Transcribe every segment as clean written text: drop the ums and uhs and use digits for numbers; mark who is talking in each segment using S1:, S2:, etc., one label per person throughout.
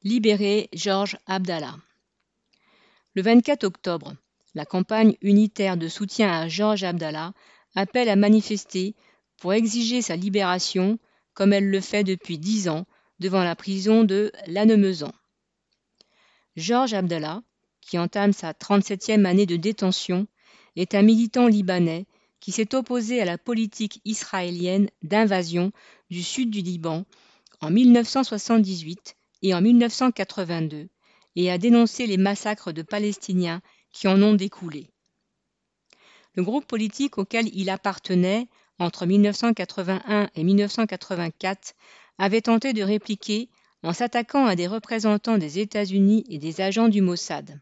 S1: Libérer Georges Abdallah. Le 24 octobre, la campagne unitaire de soutien à Georges Abdallah appelle à manifester pour exiger sa libération, comme elle le fait depuis 10 ans, devant la prison de Lannemezan. Georges Abdallah, qui entame sa 37e année de détention, est un militant libanais qui s'est opposé à la politique israélienne d'invasion du sud du Liban en 1978 et en 1982 et a dénoncé les massacres de Palestiniens qui en ont découlé. Le groupe politique auquel il appartenait entre 1981 et 1984 avait tenté de répliquer en s'attaquant à des représentants des États-Unis et des agents du Mossad.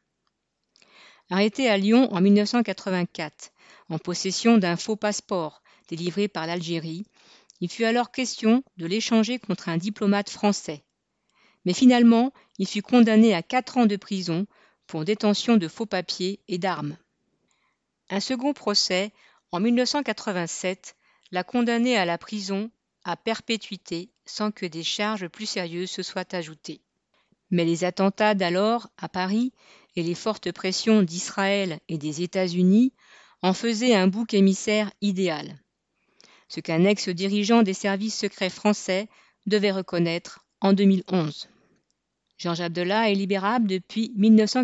S1: Arrêté à Lyon en 1984, en possession d'un faux passeport délivré par l'Algérie, il fut alors question de l'échanger contre un diplomate français. Mais finalement, il fut condamné à 4 ans de prison pour détention de faux papiers et d'armes. Un second procès, en 1987, l'a condamné à la prison à perpétuité sans que des charges plus sérieuses se soient ajoutées. Mais les attentats d'alors à Paris et les fortes pressions d'Israël et des États-Unis en faisaient un bouc émissaire idéal, ce qu'un ex-dirigeant des services secrets français devait reconnaître en 2011. Georges Abdallah est libérable depuis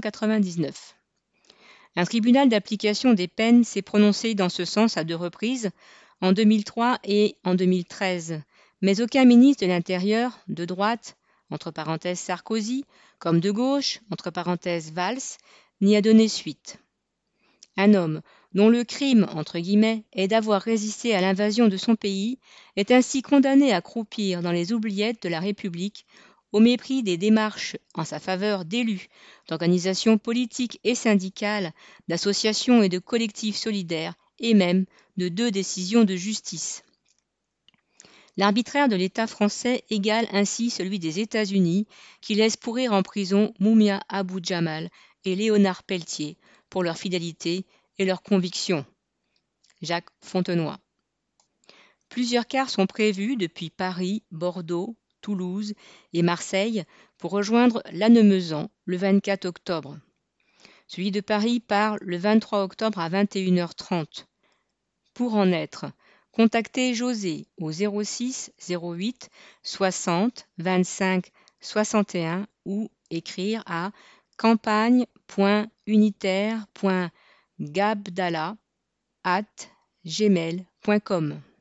S1: 1999. Un tribunal d'application des peines s'est prononcé dans ce sens à 2 reprises, en 2003 et en 2013, mais aucun ministre de l'Intérieur, de droite, entre parenthèses Sarkozy, comme de gauche, entre parenthèses Valls, n'y a donné suite. Un homme dont le crime, entre guillemets, est d'avoir résisté à l'invasion de son pays, est ainsi condamné à croupir dans les oubliettes de la République au mépris des démarches en sa faveur d'élus, d'organisations politiques et syndicales, d'associations et de collectifs solidaires, et même de 2 décisions de justice. L'arbitraire de l'État français égale ainsi celui des États-Unis, qui laissent pourrir en prison Mumia Abu-Jamal et Léonard Peltier pour leur fidélité et leurs convictions. Jacques Fontenoy. Plusieurs cars sont prévus depuis Paris, Bordeaux, Toulouse et Marseille pour rejoindre Lannemezan le 24 octobre. Celui de Paris part le 23 octobre à 21h30. Pour en être, contactez José au 06 08 60 25 61 ou écrire à campagne.unitaire.gabdallah@gmail.com.